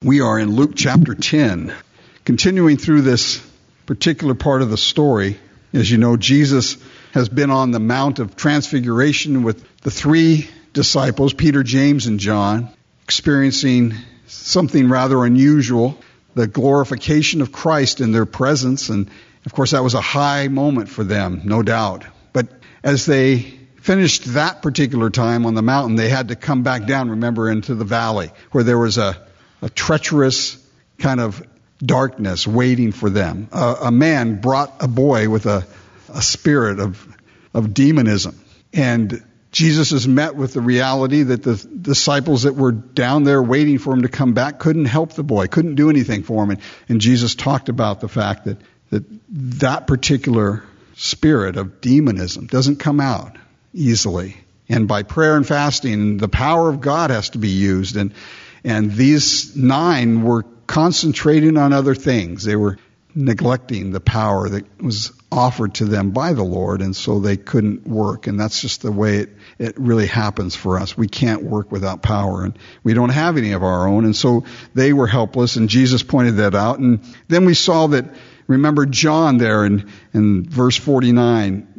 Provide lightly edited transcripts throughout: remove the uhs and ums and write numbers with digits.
We are in Luke chapter 10. Continuing through this particular part of the story, as you know, Jesus has been on the Mount of Transfiguration with the three disciples, Peter, James, and John, experiencing something rather unusual, the glorification of Christ in their presence. And, of course, that was a high moment for them, no doubt. But as they finished that particular time on the mountain, they had to come back down, remember, into the valley, where there was a treacherous kind of darkness waiting for them. A man brought a boy with a spirit of demonism. And Jesus is met with the reality that the disciples that were down there waiting for him to come back couldn't help the boy, couldn't do anything for him. And Jesus talked about the fact that particular spirit of demonism doesn't come out easily. And by prayer and fasting, the power of God has to be used. And these 9 were concentrating on other things. They were neglecting the power that was offered to them by the Lord, and so they couldn't work. And that's just the way it really happens for us. We can't work without power, and we don't have any of our own. And so they were helpless, and Jesus pointed that out. And then we saw that, remember John there in verse 49,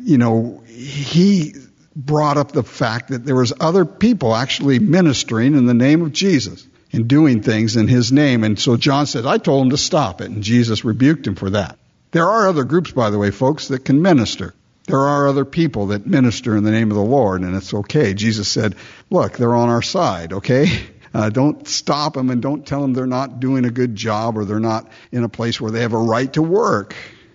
he brought up the fact that there was other people actually ministering in the name of Jesus and doing things in his name. And so John said, I told him to stop it. And Jesus rebuked him for that. There are other groups, by the way, folks, that can minister. There are other people that minister in the name of the Lord, and it's okay. Jesus said, look, they're on our side, okay? Don't stop them and don't tell them they're not doing a good job or they're not in a place where they have a right to work,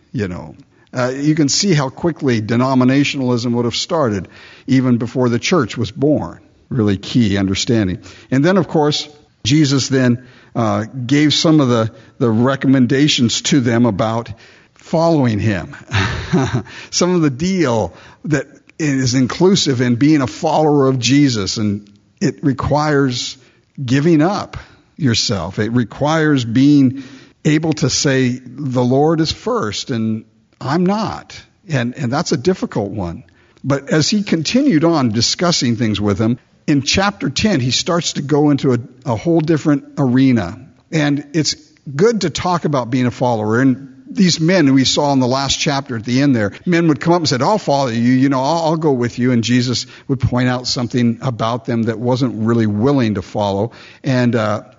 You can see how quickly denominationalism would have started even before the church was born. Really key understanding. And then, of course, Jesus then gave some of the recommendations to them about following him. Some of the deal that is inclusive in being a follower of Jesus, and it requires giving up yourself. It requires being able to say, the Lord is first, and I'm not. And that's a difficult one. But as he continued on discussing things with them, in chapter 10, he starts to go into a whole different arena. And it's good to talk about being a follower. And these men who we saw in the last chapter at the end there, men would come up and say, I'll follow you, I'll go with you. And Jesus would point out something about them that wasn't really willing to follow. And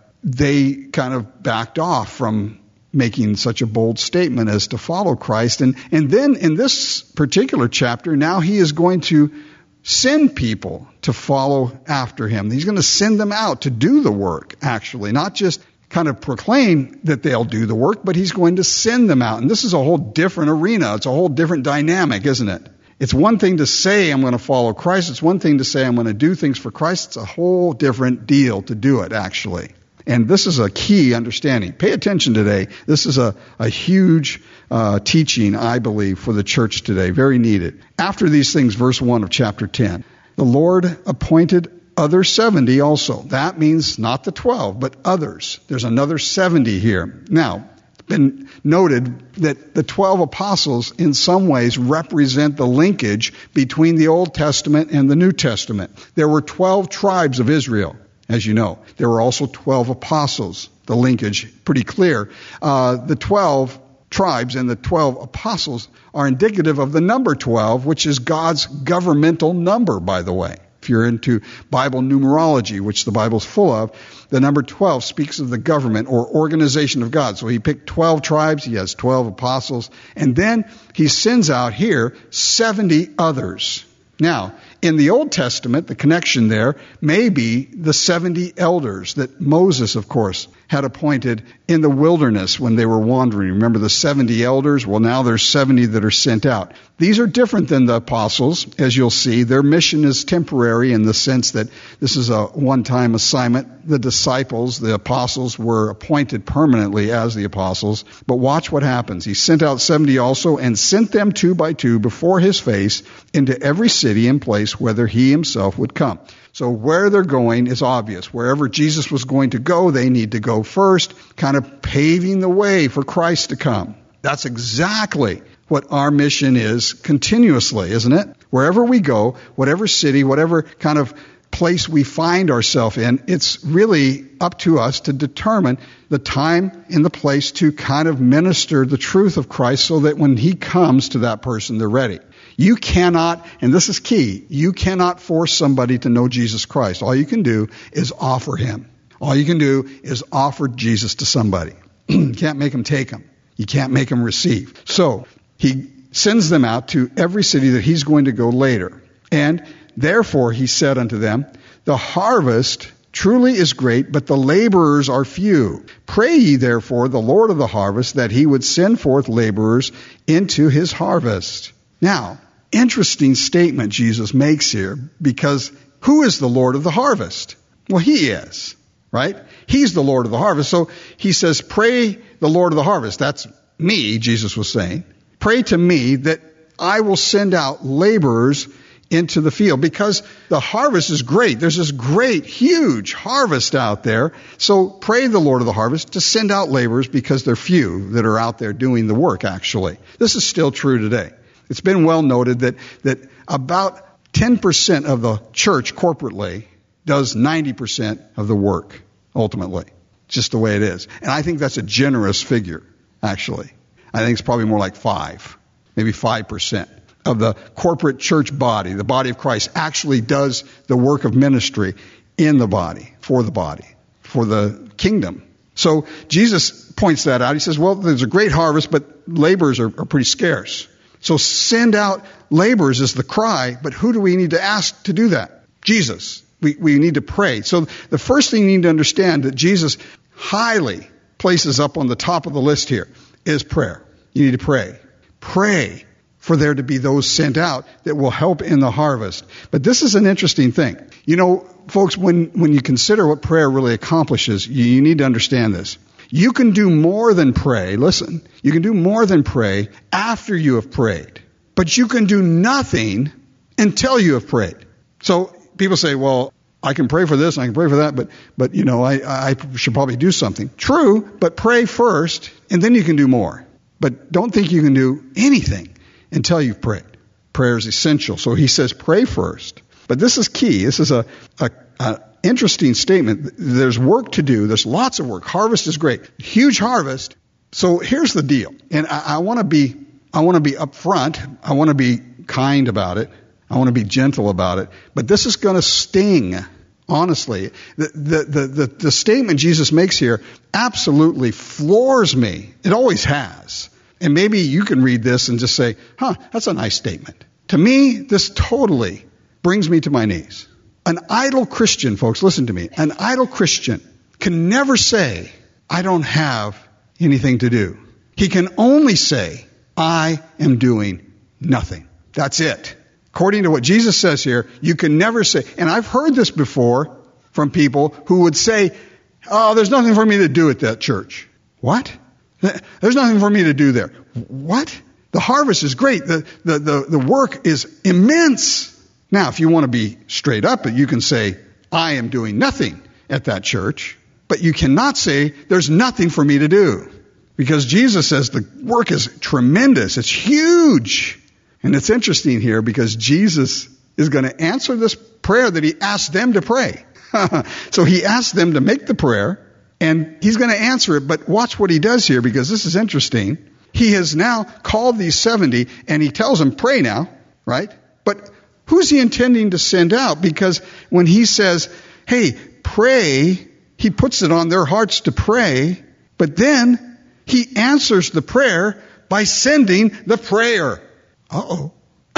they kind of backed off from making such a bold statement as to follow Christ. And then in this particular chapter, now he is going to send people to follow after him. He's going to send them out to do the work, actually, not just kind of proclaim that they'll do the work, but he's going to send them out. And this is a whole different arena. It's a whole different dynamic, isn't it? It's one thing to say I'm going to follow Christ. It's one thing to say I'm going to do things for Christ. It's a whole different deal to do it, actually. And this is a key understanding. Pay attention today. This is a huge teaching, I believe, for the church today. Very needed. After these things, verse 1 of chapter 10, the Lord appointed other 70 also. That means not the 12, but others. There's another 70 here. Now, it's been noted that the 12 apostles in some ways represent the linkage between the Old Testament and the New Testament. There were 12 tribes of Israel. As you know, there were also 12 apostles. The linkage, pretty clear. The 12 tribes and the 12 apostles are indicative of the number 12, which is God's governmental number, by the way. If you're into Bible numerology, which the Bible's full of, the number 12 speaks of the government or organization of God. So he picked 12 tribes, he has 12 apostles, and then he sends out here 70 others. Now, in the Old Testament, the connection there may be the 70 elders that Moses, of course, had appointed in the wilderness when they were wandering. Remember the 70 elders? Well, now there's 70 that are sent out. These are different than the apostles, as you'll see. Their mission is temporary in the sense that this is a one-time assignment. The disciples, the apostles, were appointed permanently as the apostles. But watch what happens. He sent out 70 also and sent them 2 by 2 before his face into every city and place whither he himself would come. So where they're going is obvious. Wherever Jesus was going to go, they need to go first, kind of paving the way for Christ to come. That's exactly what our mission is continuously, isn't it? Wherever we go, whatever city, whatever kind of place we find ourselves in, it's really up to us to determine the time and the place to kind of minister the truth of Christ so that when he comes to that person, they're ready. You cannot, and this is key, you cannot force somebody to know Jesus Christ. All you can do is offer him. All you can do is offer Jesus to somebody. You can't make them take him. You can't make them receive. So he sends them out to every city that he's going to go later. And therefore he said unto them, the harvest truly is great, but the laborers are few. Pray ye therefore the Lord of the harvest that he would send forth laborers into his harvest. Now, interesting statement Jesus makes here, because who is the Lord of the harvest? Well, he is, right? He's the Lord of the harvest. So he says, pray the Lord of the harvest. That's me, Jesus was saying. Pray to me that I will send out laborers into the field, because the harvest is great. There's this great, huge harvest out there. So pray the Lord of the harvest to send out laborers, because they're few that are out there doing the work, actually. This is still true today. It's been well noted that about 10% of the church corporately does 90% of the work, ultimately. Just the way it is. And I think that's a generous figure, actually. I think it's probably more like 5, maybe 5% of the corporate church body, the body of Christ, actually does the work of ministry in the body, for the kingdom. So Jesus points that out. He says, well, there's a great harvest, but laborers are pretty scarce. So send out laborers is the cry, but who do we need to ask to do that? Jesus. We need to pray. So the first thing you need to understand that Jesus highly places up on the top of the list here is prayer. You need to pray. Pray for there to be those sent out that will help in the harvest. But this is an interesting thing. You know, folks, when you consider what prayer really accomplishes, you need to understand this. You can do more than pray. Listen, you can do more than pray after you have prayed. But you can do nothing until you have prayed. So people say, well, I can pray for this and I can pray for that, but you know, I should probably do something. True, but pray first and then you can do more. But don't think you can do anything until you've prayed. Prayer is essential. So he says pray first. But this is key. This is a interesting statement. There's work to do. There's lots of work. Harvest is great. Huge harvest. So here's the deal. And I want to be upfront. I want to be kind about it. I want to be gentle about it. But this is going to sting, honestly. The statement Jesus makes here absolutely floors me. It always has. And maybe you can read this and just say, that's a nice statement. To me, this totally brings me to my knees. An idle Christian, folks, listen to me. An idle Christian can never say, I don't have anything to do. He can only say, I am doing nothing. That's it. According to what Jesus says here, you can never say, and I've heard this before from people who would say, oh, there's nothing for me to do at that church. What? There's nothing for me to do there. What? The harvest is great. The work is immense. Now, if you want to be straight up, you can say, I am doing nothing at that church. But you cannot say, there's nothing for me to do. Because Jesus says the work is tremendous. It's huge. And it's interesting here because Jesus is going to answer this prayer that he asked them to pray. So he asked them to make the prayer, and he's going to answer it. But watch what he does here, because this is interesting. He has now called these 70, and he tells them, pray now, right? But who's he intending to send out? Because when he says, hey, pray, he puts it on their hearts to pray, but then he answers the prayer by sending the prayer. Uh-oh.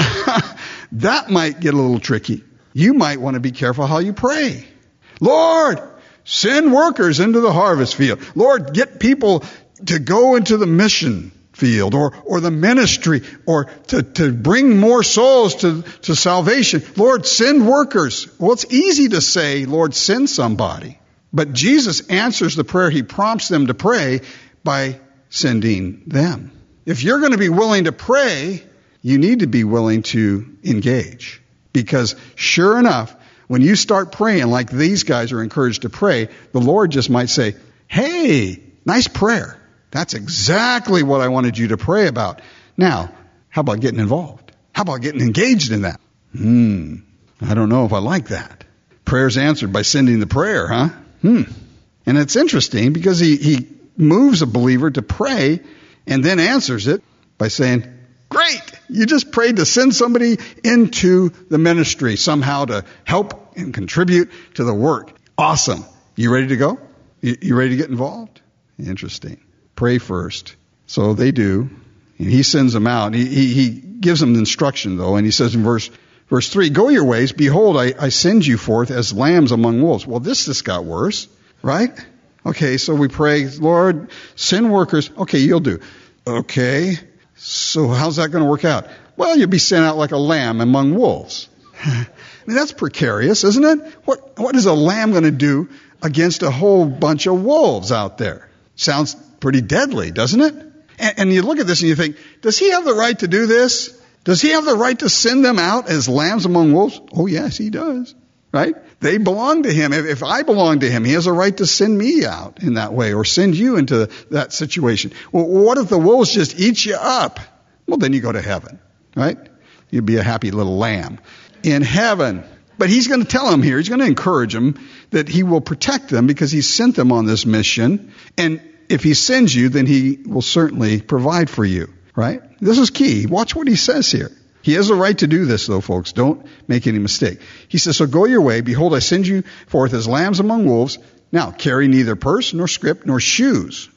That might get a little tricky. You might want to be careful how you pray. Lord, send workers into the harvest field. Lord, get people to go into the mission field or the ministry or to bring more souls to salvation. Lord, send workers. Well, it's easy to say, Lord, send somebody. But Jesus answers the prayer he prompts them to pray by sending them. If you're going to be willing to pray, you need to be willing to engage. Because sure enough, when you start praying like these guys are encouraged to pray, the Lord just might say, hey, nice prayer. That's exactly what I wanted you to pray about. Now, how about getting involved? How about getting engaged in that? I don't know if I like that. Prayer's answered by sending the prayer, huh? And it's interesting because he moves a believer to pray and then answers it by saying, great, you just prayed to send somebody into the ministry somehow to help and contribute to the work. Awesome. You ready to go? You ready to get involved? Interesting. Pray first. So they do. And he sends them out. He gives them instruction, though, and he says in verse 3, go your ways. Behold, I send you forth as lambs among wolves. Well, this just got worse, right? Okay, so we pray, Lord, send workers. Okay, you'll do. Okay, so how's that going to work out? Well, you'll be sent out like a lamb among wolves. I mean, that's precarious, isn't it? What is a lamb going to do against a whole bunch of wolves out there? Sounds pretty deadly, doesn't it? And you look at this and you think, does he have the right to do this? Does he have the right to send them out as lambs among wolves? Oh, yes, he does, right? They belong to him. If I belong to him, he has a right to send me out in that way or send you into that situation. Well, what if the wolves just eat you up? Well, then you go to heaven, right? You'd be a happy little lamb in heaven. But he's going to tell them here, he's going to encourage them that he will protect them because he sent them on this mission. And if he sends you, then he will certainly provide for you, right? This is key. Watch what he says here. He has a right to do this, though, folks. Don't make any mistake. He says, so go your way. Behold, I send you forth as lambs among wolves. Now, carry neither purse, nor scrip, nor shoes.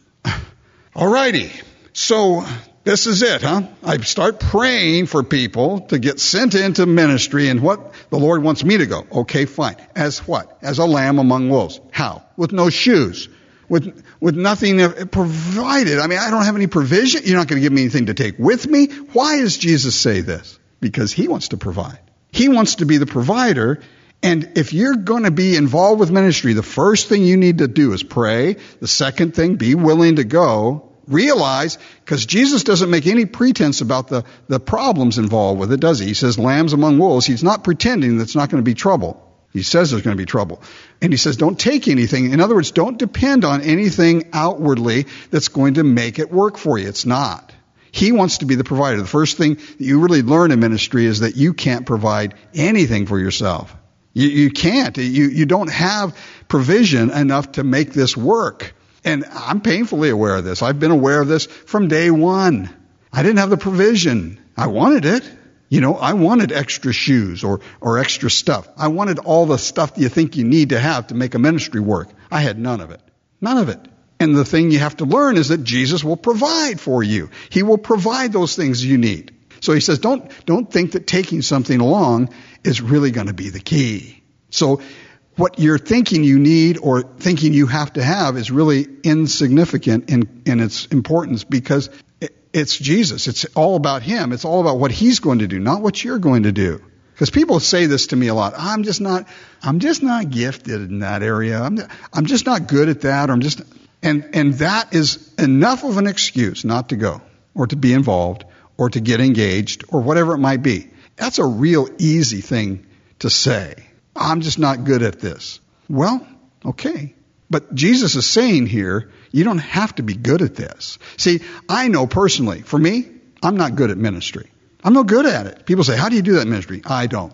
All righty. So this is it, huh? I start praying for people to get sent into ministry and what the Lord wants me to go. Okay, fine. As what? As a lamb among wolves. How? With no shoes. With nothing provided. I mean, I don't have any provision. You're not going to give me anything to take with me. Why does Jesus say this? Because he wants to provide. He wants to be the provider. And if you're going to be involved with ministry, the first thing you need to do is pray. The second thing, be willing to go. Realize, because Jesus doesn't make any pretense about the problems involved with it, does he? He says lambs among wolves. He's not pretending that's not going to be trouble. He says there's going to be trouble. And he says don't take anything. In other words, don't depend on anything outwardly that's going to make it work for you. It's not. He wants to be the provider. The first thing that you really learn in ministry is that you can't provide anything for yourself. You can't. You don't have provision enough to make this work. And I'm painfully aware of this. I've been aware of this from day one. I didn't have the provision. I wanted it. You know, I wanted extra shoes or extra stuff. I wanted all the stuff that you think you need to have to make a ministry work. I had none of it. None of it. And the thing you have to learn is that Jesus will provide for you. He will provide those things you need. So he says, don't think that taking something along is really going to be the key. So what you're thinking you need or thinking you have to have is really insignificant in its importance because it's Jesus. It's all about him. It's all about what he's going to do, not what you're going to do. Because people say this to me a lot. I'm just not gifted in that area. I'm just not good at that. And that is enough of an excuse not to go or to be involved or to get engaged or whatever it might be. That's a real easy thing to say. I'm just not good at this. Well, okay. But Jesus is saying here, you don't have to be good at this. See, I know personally, for me, I'm not good at ministry. I'm no good at it. People say, how do you do that in ministry? I don't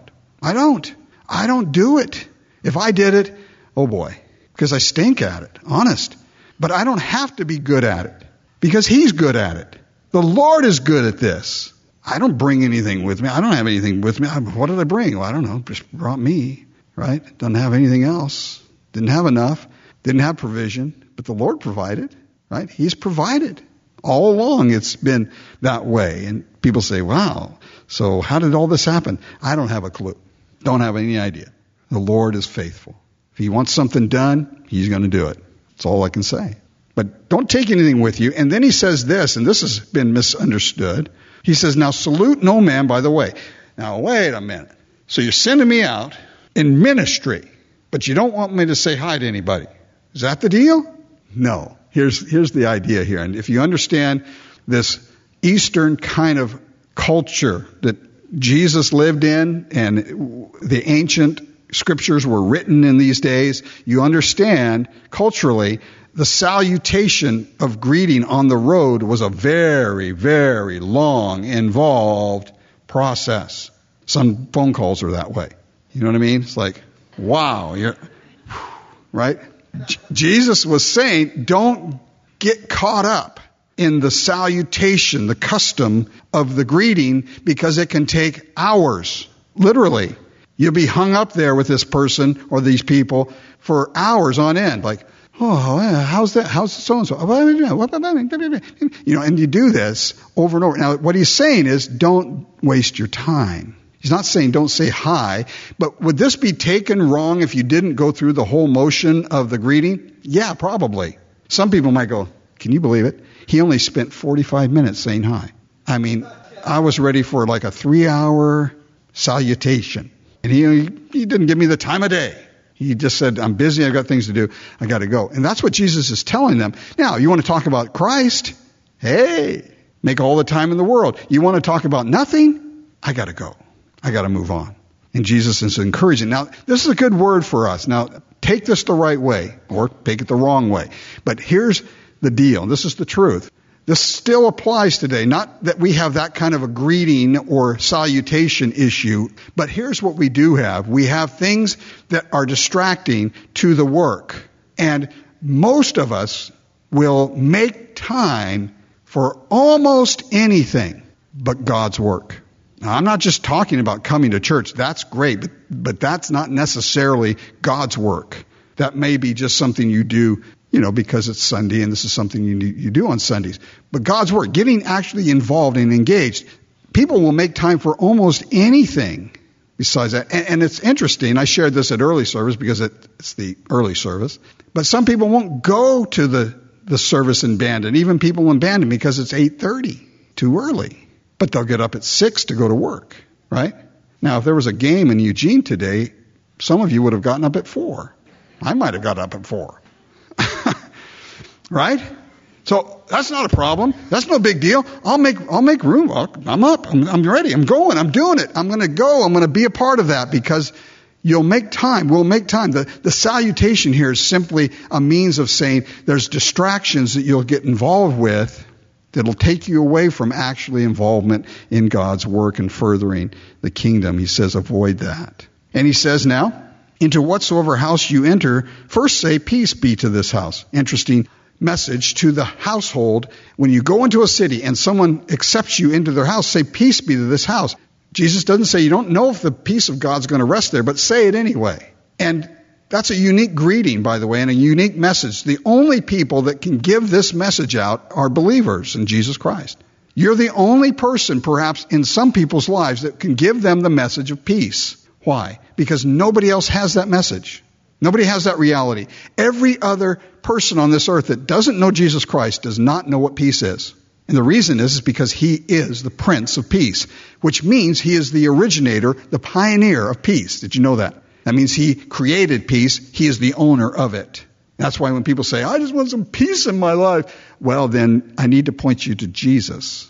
do it. If I did it, oh boy, because I stink at it, honest. But I don't have to be good at it because he's good at it. The Lord is good at this. I don't bring anything with me. I don't have anything with me. What did I bring? Well, I don't know. Just brought me, right? Doesn't have anything else. Didn't have enough. Didn't have provision. But the Lord provided, right? He's provided. All along it's been that way. And people say, wow, so how did all this happen? I don't have a clue. Don't have any idea. The Lord is faithful. If he wants something done, he's going to do it. That's all I can say. But don't take anything with you. And then he says this, and this has been misunderstood. He says, now salute no man by the way. Now, wait a minute. So you're sending me out in ministry, but you don't want me to say hi to anybody. Is that the deal? No. Here's the idea here. And if you understand this Eastern kind of culture that Jesus lived in and the ancient scriptures were written in these days, you understand culturally the salutation of greeting on the road was a very, very long, involved process. Some phone calls are that way. You know what I mean? It's like, Wow. Right? Jesus was saying, don't get caught up in the salutation, the custom of the greeting, because it can take hours. Literally. You'll be hung up there with this person or these people for hours on end. Like, oh, how's that? How's so-and-so? And you do this over and over. Now, what he's saying is, don't waste your time. He's not saying don't say hi, but would this be taken wrong if you didn't go through the whole motion of the greeting? Yeah, probably. Some people might go, can you believe it? He only spent 45 minutes saying hi. I mean, I was ready for like a 3-hour salutation. And he didn't give me the time of day. He just said, I'm busy, I've got things to do, I got to go. And that's what Jesus is telling them. Now, you want to talk about Christ? Hey, make all the time in the world. You want to talk about nothing? I got to go. I got to move on. And Jesus is encouraging. Now, this is a good word for us. Now, take this the right way or take it the wrong way. But here's the deal. This is the truth. This still applies today. Not that we have that kind of a greeting or salutation issue, but here's what we do have. We have things that are distracting to the work. And most of us will make time for almost anything but God's work. Now, I'm not just talking about coming to church. That's great, but that's not necessarily God's work. That may be just something you do, because it's Sunday and this is something you do on Sundays. But God's work, getting actually involved and engaged, people will make time for almost anything besides that. And it's interesting. I shared this at early service because it's the early service. But some people won't go to the service in Bandon, even people in Bandon, because it's 8:30, too early. But they'll get up at 6 to go to work, right? Now, if there was a game in Eugene today, some of you would have gotten up at 4. I might have got up at 4. Right? So that's not a problem. That's no big deal. I'll make room. I'm up. I'm ready. I'm going. I'm doing it. I'm going to go. I'm going to be a part of that because you'll make time. We'll make time. The salutation here is simply a means of saying there's distractions that you'll get involved with that'll take you away from actually involvement in God's work and furthering the kingdom. He says, avoid that. And he says now, into whatsoever house you enter, first say, peace be to this house. Interesting message to the household. When you go into a city and someone accepts you into their house, say, peace be to this house. Jesus doesn't say you don't know if the peace of God's going to rest there, but say it anyway. And that's a unique greeting, by the way, and a unique message. The only people that can give this message out are believers in Jesus Christ. You're the only person, perhaps, in some people's lives that can give them the message of peace. Why? Because nobody else has that message. Nobody has that reality. Every other person on this earth that doesn't know Jesus Christ does not know what peace is. And the reason is because he is the Prince of Peace, which means he is the originator, the pioneer of peace. Did you know that? That means he created peace. He is the owner of it. That's why when people say, I just want some peace in my life, well, then I need to point you to Jesus.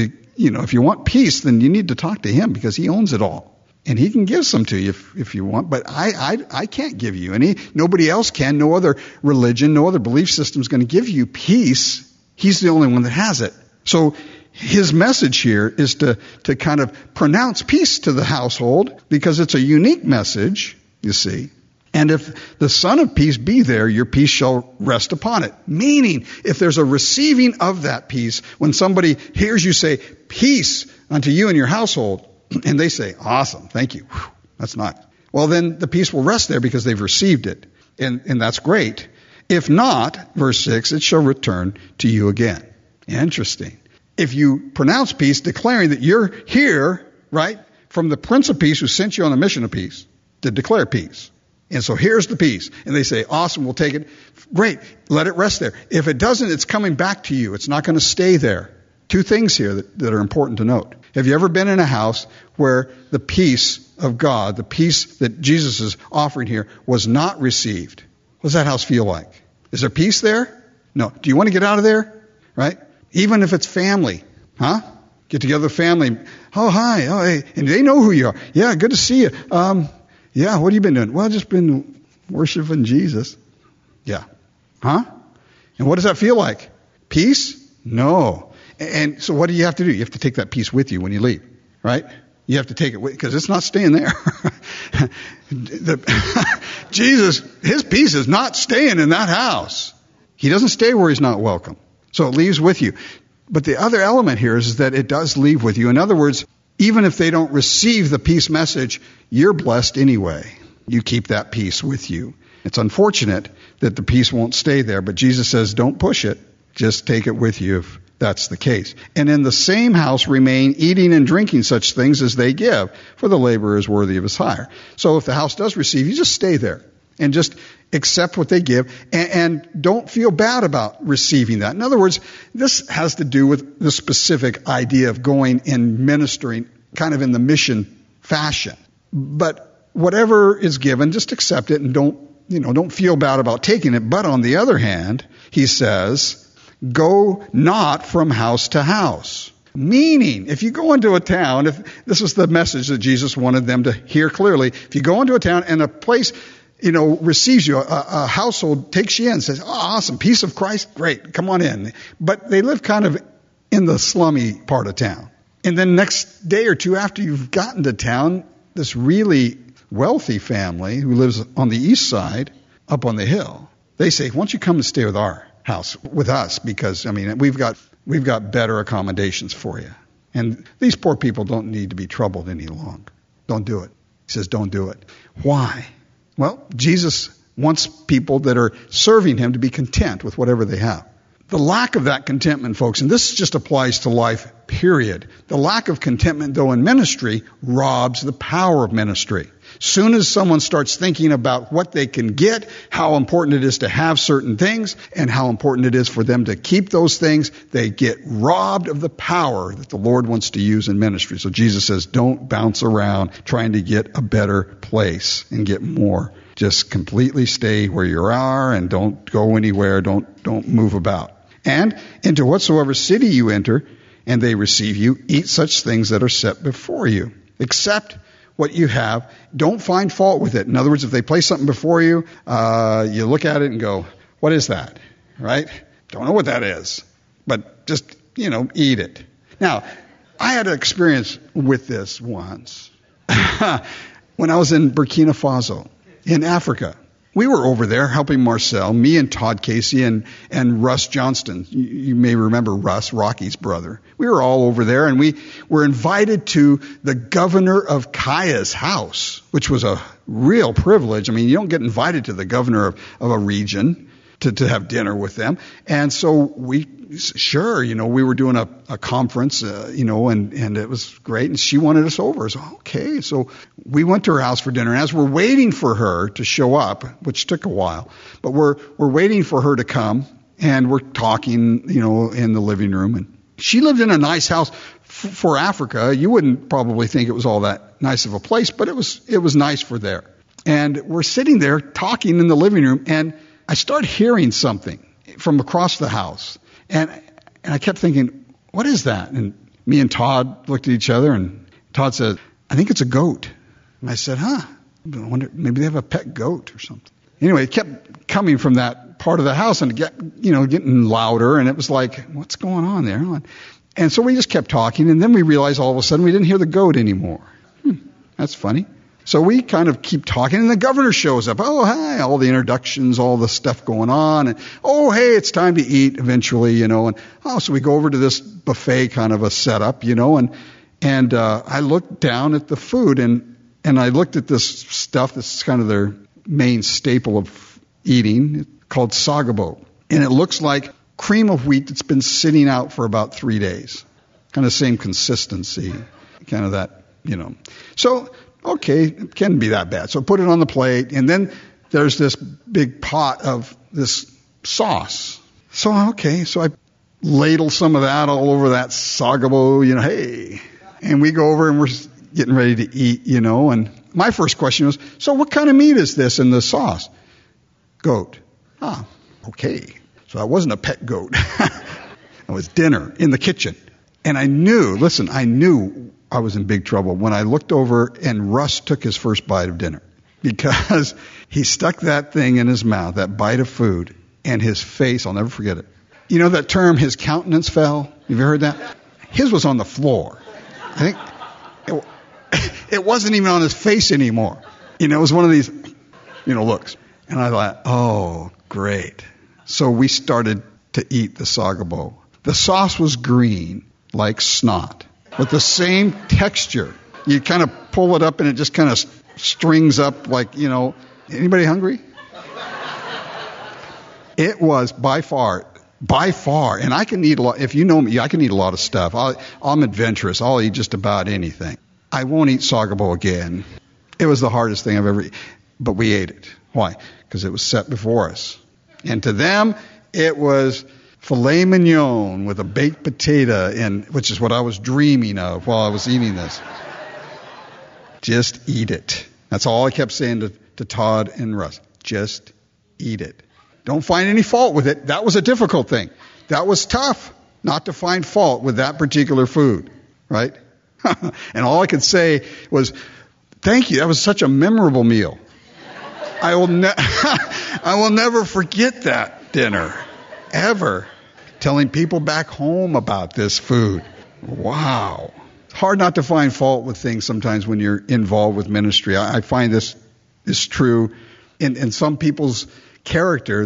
If you want peace, then you need to talk to him because he owns it all. And he can give some to you if you want, but I can't give you any. Nobody else can. No other religion, no other belief system is going to give you peace. He's the only one that has it. So his message here is to kind of pronounce peace to the household because it's a unique message, you see. And if the Son of Peace be there, your peace shall rest upon it. Meaning, if there's a receiving of that peace, when somebody hears you say, peace unto you and your household, and they say, awesome, thank you. Whew, that's nice. Well, then the peace will rest there because they've received it. And that's great. If not, verse 6, it shall return to you again. Interesting. If you pronounce peace, declaring that you're here, right, from the Prince of Peace who sent you on a mission of peace to declare peace. And so here's the peace. And they say, awesome, we'll take it. Great, let it rest there. If it doesn't, it's coming back to you. It's not going to stay there. Two things here that are important to note. Have you ever been in a house where the peace of God, the peace that Jesus is offering here, was not received? What does that house feel like? Is there peace there? No. Do you want to get out of there? Right? Even if it's family. Huh? Get together with family. Oh, hi. Oh, hey. And they know who you are. Yeah, good to see you. Yeah, what have you been doing? Well, just been worshiping Jesus. Yeah. Huh? And what does that feel like? Peace? No. And so what do you have to do? You have to take that peace with you when you leave, right? You have to take it with, because it's not staying there. Jesus, his peace is not staying in that house. He doesn't stay where he's not welcome. So it leaves with you. But the other element here is that it does leave with you. In other words, even if they don't receive the peace message, you're blessed anyway. You keep that peace with you. It's unfortunate that the peace won't stay there, but Jesus says, don't push it. Just take it with you if that's the case. And in the same house remain, eating and drinking such things as they give, for the laborer is worthy of his hire. So if the house does receive, you just stay there and just accept what they give, and don't feel bad about receiving that. In other words, this has to do with the specific idea of going and ministering kind of in the mission fashion. But whatever is given, just accept it and don't feel bad about taking it. But on the other hand, he says, go not from house to house. Meaning, if you go into a town, if this is the message that Jesus wanted them to hear clearly, if you go into a town and a place, receives you, a household takes you in and says, oh, awesome, peace of Christ, great, come on in. But they live kind of in the slummy part of town. And then next day or two after you've gotten to town, this really wealthy family who lives on the east side, up on the hill, they say, why don't you come and stay with our house, with us, because, we've got better accommodations for you. And these poor people don't need to be troubled any longer. Don't do it. He says, don't do it. Why? Well, Jesus wants people that are serving him to be content with whatever they have. The lack of that contentment, folks, and this just applies to life, period. The lack of contentment, though, in ministry robs the power of ministry. Soon as someone starts thinking about what they can get, how important it is to have certain things, and how important it is for them to keep those things, they get robbed of the power that the Lord wants to use in ministry. So Jesus says, don't bounce around trying to get a better place and get more. Just completely stay where you are and don't go anywhere. Don't move about. And into whatsoever city you enter, and they receive you, eat such things that are set before you. Accept what you have. Don't find fault with it. In other words, if they place something before you, you look at it and go, what is that? Right? Don't know what that is. But just, eat it. Now, I had an experience with this once. When I was in Burkina Faso, in Africa. We were over there helping Marcel, me and Todd Casey and Russ Johnston. You may remember Russ, Rocky's brother. We were all over there, and we were invited to the governor of Kaya's house, which was a real privilege. You don't get invited to the governor of a region to have dinner with them. And so we were doing a conference, and it was great. And she wanted us over. So, okay. So we went to her house for dinner. And as we're waiting for her to show up, which took a while, but we're waiting for her to come, and we're talking, in the living room. And she lived in a nice house for Africa. You wouldn't probably think it was all that nice of a place, but it was nice for there. And we're sitting there talking in the living room, and I start hearing something from across the house. And I kept thinking, what is that? And me and Todd looked at each other, and Todd said, I think it's a goat. And I said, I wonder, maybe they have a pet goat or something. Anyway, it kept coming from that part of the house, and getting louder, and it was like, what's going on there? And so we just kept talking, and then we realized all of a sudden we didn't hear the goat anymore. That's funny. So we kind of keep talking, and the governor shows up. Oh, hi, all the introductions, all the stuff going on. And, oh, hey, it's time to eat eventually, And, so we go over to this buffet kind of a setup, and I looked down at the food, and I looked at this stuff that's kind of their main staple of eating called sagabo. And it looks like cream of wheat that's been sitting out for about 3 days. Kind of same consistency, kind of that, So, okay, it can't be that bad. So put it on the plate, and then there's this big pot of this sauce. So I ladle some of that all over that sagabo, hey. And we go over and we're getting ready to eat, and my first question was, so what kind of meat is this in the sauce? Goat. Okay. So that wasn't a pet goat. It was dinner in the kitchen. And I knew I was in big trouble when I looked over and Russ took his first bite of dinner, because he stuck that thing in his mouth, that bite of food, and his face, I'll never forget it. You know that term, his countenance fell? Have you heard that? His was on the floor. I think It wasn't even on his face anymore. It was one of these, looks. And I thought, oh, great. So we started to eat the sagabo. The sauce was green, like snot, with the same texture. You kind of pull it up and it just kind of strings up like, anybody hungry? It was by far, and I can eat a lot. If you know me, I can eat a lot of stuff. I'm adventurous. I'll eat just about anything. I won't eat sagabo again. It was the hardest thing I've ever eaten. But we ate it. Why? Because it was set before us. And to them, it was filet mignon with a baked potato, which is what I was dreaming of while I was eating this. Just eat it. That's all I kept saying to Todd and Russ. Just eat it. Don't find any fault with it. That was a difficult thing. That was tough, not to find fault with that particular food, right? And all I could say was, thank you. That was such a memorable meal. I will never forget that dinner, ever. Telling people back home about this food. Wow. It's hard not to find fault with things sometimes when you're involved with ministry. I find this is true in some people's character.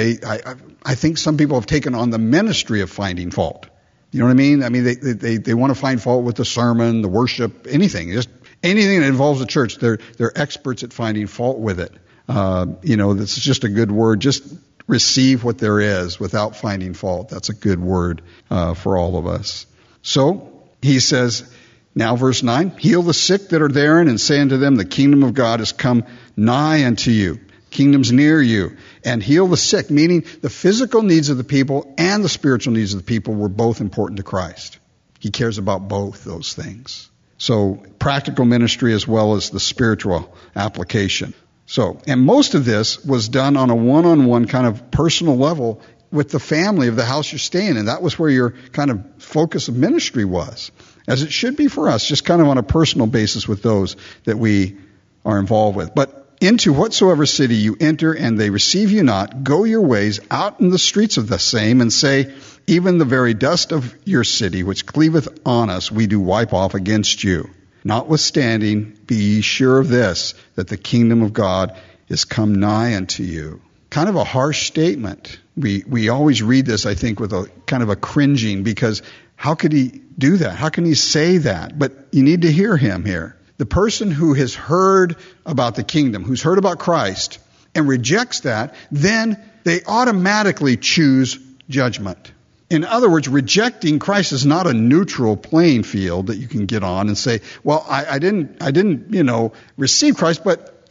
I think some people have taken on the ministry of finding fault. You know what I mean? I mean, they want to find fault with the sermon, the worship, anything. Just anything that involves the church. They're experts at finding fault with it. This is just a good word. Just receive what there is without finding fault. That's a good word for all of us. So he says, now verse 9, heal the sick that are therein and say unto them, the kingdom of God is come nigh unto you. Kingdom's near you. And heal the sick, meaning the physical needs of the people and the spiritual needs of the people were both important to Christ. He cares about both those things. So practical ministry as well as the spiritual application. So, and most of this was done on a one-on-one kind of personal level with the family of the house you're staying in. That was where your kind of focus of ministry was, as it should be for us, just kind of on a personal basis with those that we are involved with. But into whatsoever city you enter and they receive you not, go your ways out in the streets of the same and say, even the very dust of your city which cleaveth on us we do wipe off against you. Notwithstanding, be ye sure of this, that the kingdom of God is come nigh unto you. Kind of a harsh statement. We always read this, I think, with a kind of a cringing, because how could he do that? How can he say that? But you need to hear him here. The person who has heard about the kingdom, who's heard about Christ, and rejects that, then they automatically choose judgment. In other words, rejecting Christ is not a neutral playing field that you can get on and say, well, I didn't, receive Christ, but,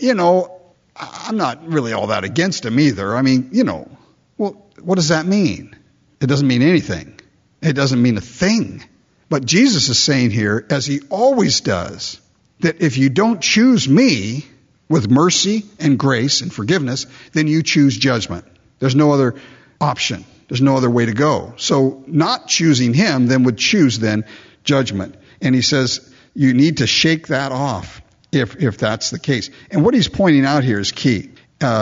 I'm not really all that against him either. I mean, well, what does that mean? It doesn't mean anything. It doesn't mean a thing. But Jesus is saying here, as he always does, that if you don't choose me with mercy and grace and forgiveness, then you choose judgment. There's no other option. There's no other way to go. So not choosing him then would choose then judgment. And he says you need to shake that off if that's the case. And what he's pointing out here is key.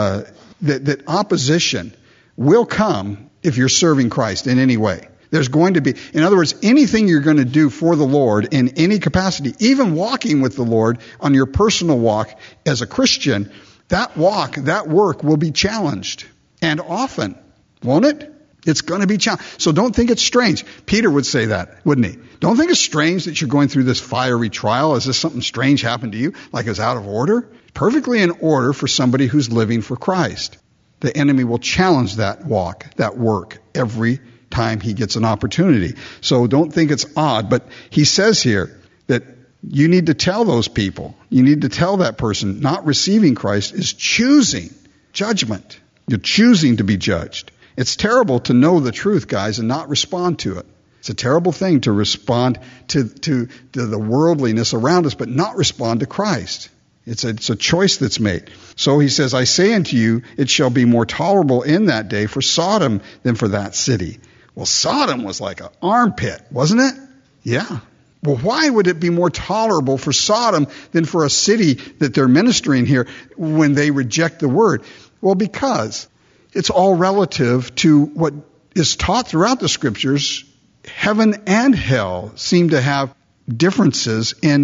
That opposition will come if you're serving Christ in any way. There's going to be, in other words, anything you're going to do for the Lord in any capacity, even walking with the Lord on your personal walk as a Christian, that walk, that work will be challenged. And often, won't it? It's going to be challenged. So don't think it's strange. Peter would say that, wouldn't he? Don't think it's strange that you're going through this fiery trial. Is this something strange happened to you? Like it's out of order? Perfectly in order for somebody who's living for Christ. The enemy will challenge that walk, that work, every time he gets an opportunity. So don't think it's odd. But he says here that you need to tell those people, you need to tell that person not receiving Christ is choosing judgment. You're choosing to be judged. It's terrible to know the truth, guys, and not respond to it. It's a terrible thing to respond to the worldliness around us, but not respond to Christ. It's a choice that's made. So he says, I say unto you, it shall be more tolerable in that day for Sodom than for that city. Well, Sodom was like an armpit, wasn't it? Yeah. Well, why would it be more tolerable for Sodom than for a city that they're ministering here when they reject the word? Well, because it's all relative to what is taught throughout the scriptures. Heaven and hell seem to have differences in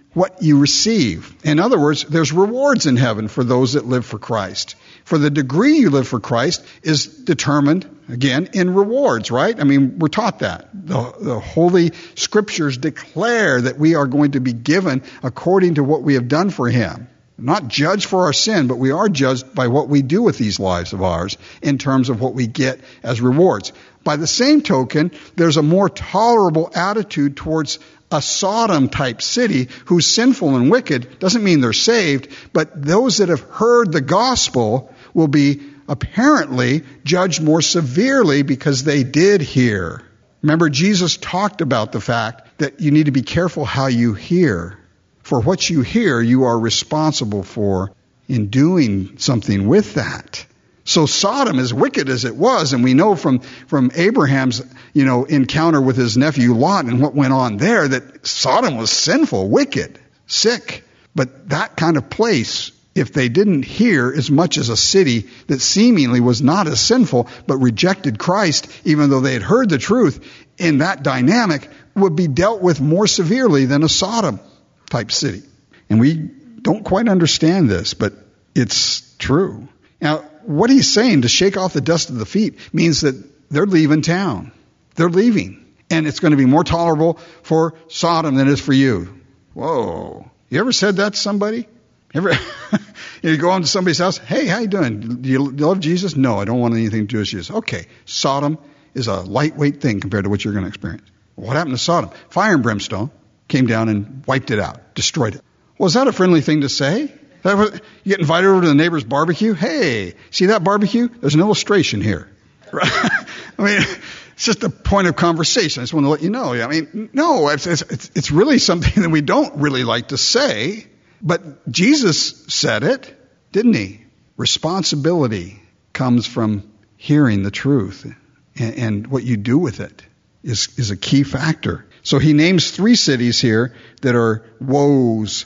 what you receive. In other words, there's rewards in heaven for those that live for Christ. For the degree you live for Christ is determined, again, in rewards, right? I mean, we're taught that. The Holy Scriptures declare that we are going to be given according to what we have done for Him. Not judged for our sin, but we are judged by what we do with these lives of ours in terms of what we get as rewards. By the same token, there's a more tolerable attitude towards a Sodom-type city who's sinful and wicked. Doesn't mean they're saved, but those that have heard the gospel will be apparently judged more severely because they did hear. Remember, Jesus talked about the fact that you need to be careful how you hear. For what you hear, you are responsible for in doing something with that. So Sodom, as wicked as it was, and we know from Abraham's, encounter with his nephew Lot and what went on there, that Sodom was sinful, wicked, sick. But that kind of place, if they didn't hear as much as a city that seemingly was not as sinful, but rejected Christ, even though they had heard the truth, in that dynamic, would be dealt with more severely than a Sodom-type city. And we don't quite understand this, but it's true. Now, what he's saying, to shake off the dust of the feet, means that they're leaving town. They're leaving. And it's going to be more tolerable for Sodom than it is for you. Whoa. You ever said that to somebody? You go into somebody's house, hey, how you doing? Do you love Jesus? No, I don't want anything to do with Jesus. Okay, Sodom is a lightweight thing compared to what you're going to experience. What happened to Sodom? Fire and brimstone came down and wiped it out, destroyed it. Well, is that a friendly thing to say? You get invited over to the neighbor's barbecue. Hey, see that barbecue? There's an illustration here. I mean, it's just a point of conversation. I just want to let you know. I mean, no, it's really something that we don't really like to say. But Jesus said it, didn't he? Responsibility comes from hearing the truth. And what you do with it is a key factor. So he names 3 cities here that are woes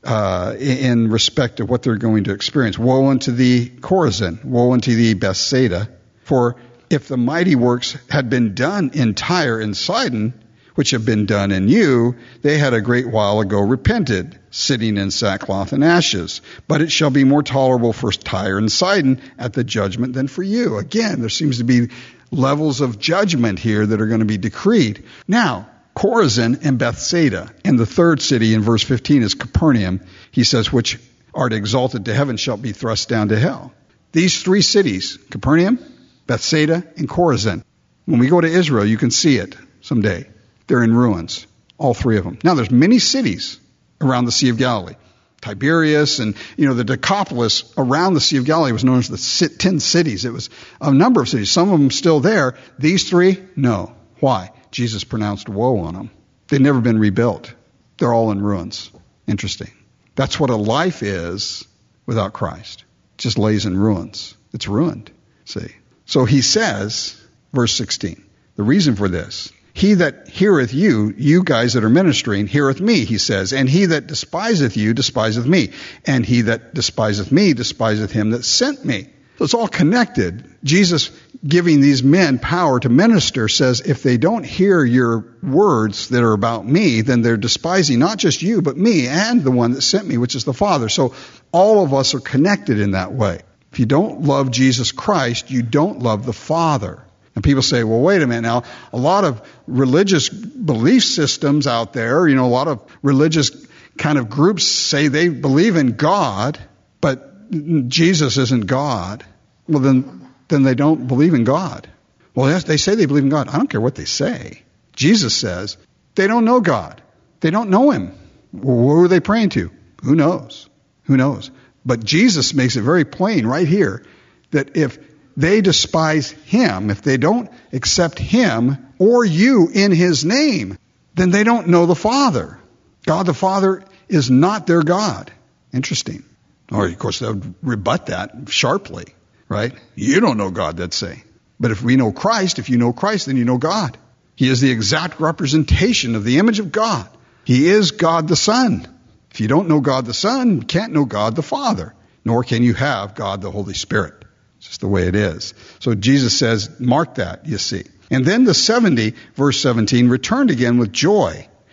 in respect of what they're going to experience. Woe unto thee, Chorazin. Woe unto thee, Bethsaida. For if the mighty works had been done in Tyre and Sidon, which have been done in you, they had a great while ago repented, sitting in sackcloth and ashes. But it shall be more tolerable for Tyre and Sidon at the judgment than for you. Again, there seems to be levels of judgment here that are going to be decreed. Now, Chorazin and Bethsaida, and the third city in verse 15 is Capernaum. He says, which art exalted to heaven shall be thrust down to hell. These 3 cities, Capernaum, Bethsaida, and Chorazin. When we go to Israel, you can see it someday. They're in ruins, all 3 of them. Now, there's many cities around the Sea of Galilee. Tiberias and, the Decapolis around the Sea of Galilee was known as the 10 cities. It was a number of cities. Some of them still there. These 3, no. Why? Jesus pronounced woe on them. They've never been rebuilt. They're all in ruins. Interesting. That's what a life is without Christ. It just lays in ruins. It's ruined. See? So he says, verse 16, the reason for this, he that heareth you, you guys that are ministering, heareth me, he says, and he that despiseth you, despiseth me, and he that despiseth me, despiseth him that sent me. So it's all connected. Jesus, giving these men power to minister, says if they don't hear your words that are about me, then they're despising not just you, but me and the one that sent me, which is the Father. So all of us are connected in that way. If you don't love Jesus Christ, you don't love the Father. And people say, well, wait a minute now. A lot of religious belief systems out there, a lot of religious kind of groups say they believe in God, but Jesus isn't God. Well, then they don't believe in God. Well, yes, they say they believe in God. I don't care what they say. Jesus says they don't know God. They don't know Him. Well, who are they praying to? Who knows? Who knows? But Jesus makes it very plain right here that if they despise Him, if they don't accept Him or you in His name, then they don't know the Father. God the Father is not their God. Interesting. Or, of course, they would rebut that sharply, right? You don't know God, they'd say. But if we know Christ, if you know Christ, then you know God. He is the exact representation of the image of God. He is God the Son. If you don't know God the Son, you can't know God the Father, nor can you have God the Holy Spirit. It's just the way it is. So Jesus says, mark that, you see. And then the 70, verse 17, returned again with joy,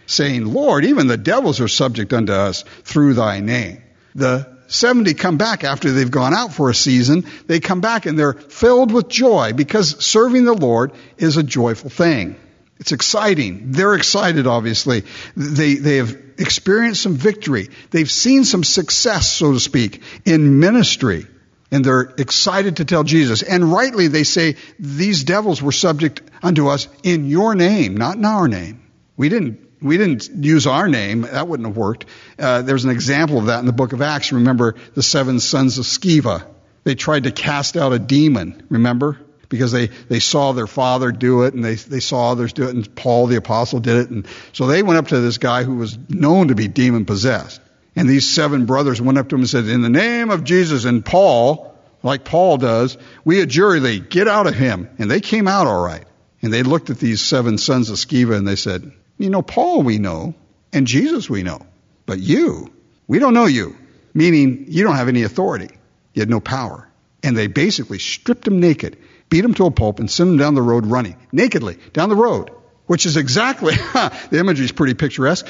saying, Lord, even the devils are subject unto us through thy name. The 70 come back after they've gone out for a season. They come back and they're filled with joy because serving the Lord is a joyful thing. It's exciting. They're excited, obviously. They have experienced some victory. They've seen some success, so to speak, in ministry. And they're excited to tell Jesus. And rightly they say, these devils were subject unto us in your name, not in our name. We didn't use our name. That wouldn't have worked. There's an example of that in the book of Acts. Remember the 7 sons of Sceva. They tried to cast out a demon, remember? Because they saw their father do it, and they saw others do it, and Paul the apostle did it. And so they went up to this guy who was known to be demon-possessed. And these 7 brothers went up to him and said, in the name of Jesus, and Paul, like Paul does, we adjure thee, get out of him. And they came out all right. And they looked at these 7 sons of Sceva, and they said, Paul we know, and Jesus we know. But you, we don't know you. Meaning, you don't have any authority. You had no power. And they basically stripped him naked, beat him to a pulp, and sent him down the road running, nakedly, down the road. Which is exactly, the imagery is pretty picturesque,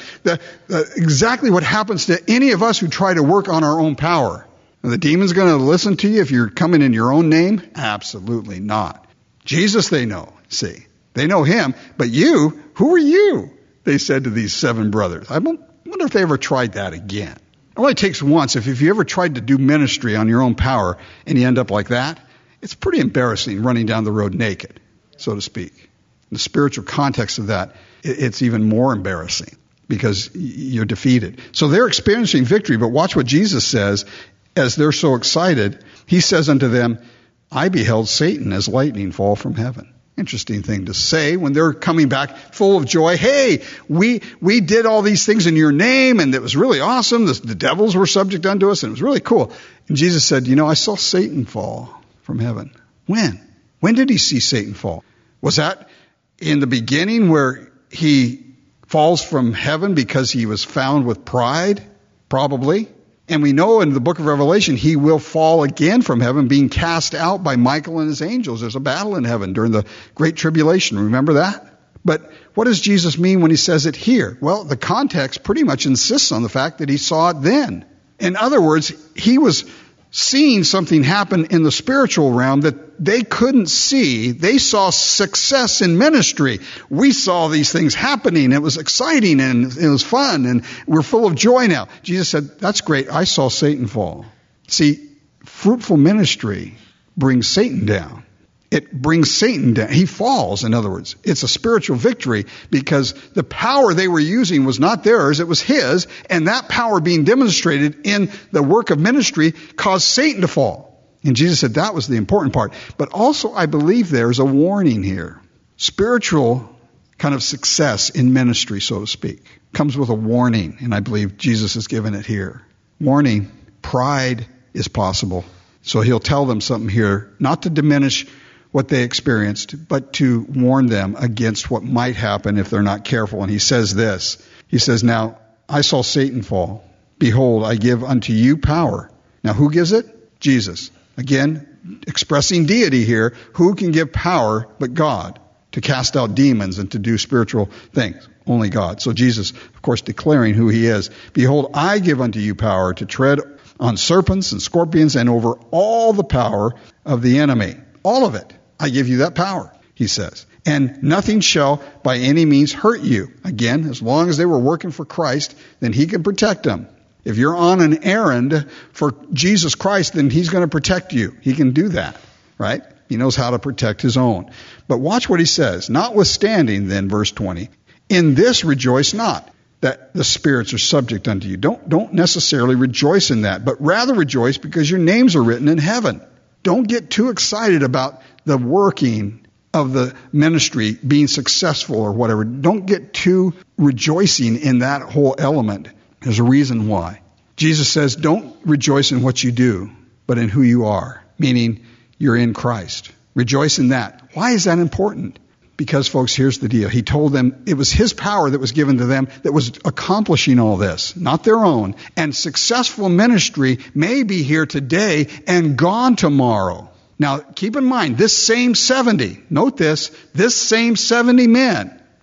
exactly what happens to any of us who try to work on our own power. Are the demons going to listen to you if you're coming in your own name? Absolutely not. Jesus they know, see. They know him, but you, who are you? They said to these 7 brothers. I wonder if they ever tried that again. It only takes once. If you ever tried to do ministry on your own power and you end up like that, it's pretty embarrassing running down the road naked, so to speak. In the spiritual context of that, it's even more embarrassing because you're defeated. So they're experiencing victory, but watch what Jesus says as they're so excited. He says unto them, I beheld Satan as lightning fall from heaven. Interesting thing to say when they're coming back full of joy. Hey, we did all these things in your name, and it was really awesome. The devils were subject unto us, and it was really cool. And Jesus said, I saw Satan fall from heaven. When? When did he see Satan fall? Was that in the beginning where he falls from heaven because he was found with pride? Probably. And we know in the book of Revelation, he will fall again from heaven, being cast out by Michael and his angels. There's a battle in heaven during the Great Tribulation. Remember that? But what does Jesus mean when he says it here? Well, the context pretty much insists on the fact that he saw it then. In other words, he was seeing something happen in the spiritual realm that they couldn't see. They saw success in ministry. We saw these things happening. It was exciting and it was fun and we're full of joy now. Jesus said, that's great. I saw Satan fall. See, fruitful ministry brings Satan down. It brings Satan down. He falls, in other words. It's a spiritual victory because the power they were using was not theirs, it was his, and that power being demonstrated in the work of ministry caused Satan to fall. And Jesus said that was the important part. But also, I believe there's a warning here. Spiritual kind of success in ministry, so to speak, comes with a warning, and I believe Jesus has given it here. Warning, pride is possible. So he'll tell them something here, not to diminish what they experienced, but to warn them against what might happen if they're not careful. And he says this. He says, now, I saw Satan fall. Behold, I give unto you power. Now, who gives it? Jesus. Again, expressing deity here. Who can give power but God to cast out demons and to do spiritual things? Only God. So Jesus, of course, declaring who he is. Behold, I give unto you power to tread on serpents and scorpions and over all the power of the enemy. All of it. I give you that power, he says. And nothing shall by any means hurt you. Again, as long as they were working for Christ, then he can protect them. If you're on an errand for Jesus Christ, then he's going to protect you. He can do that, right? He knows how to protect his own. But watch what he says. Notwithstanding, then, verse 20, in this rejoice not, that the spirits are subject unto you. Don't necessarily rejoice in that, but rather rejoice because your names are written in heaven. Don't get too excited about the working of the ministry being successful or whatever. Don't get too rejoicing in that whole element. There's a reason why. Jesus says, don't rejoice in what you do, but in who you are, meaning you're in Christ. Rejoice in that. Why is that important? Because, folks, here's the deal. He told them it was his power that was given to them that was accomplishing all this, not their own. And successful ministry may be here today and gone tomorrow. Now, keep in mind, this same 70, note this same 70 men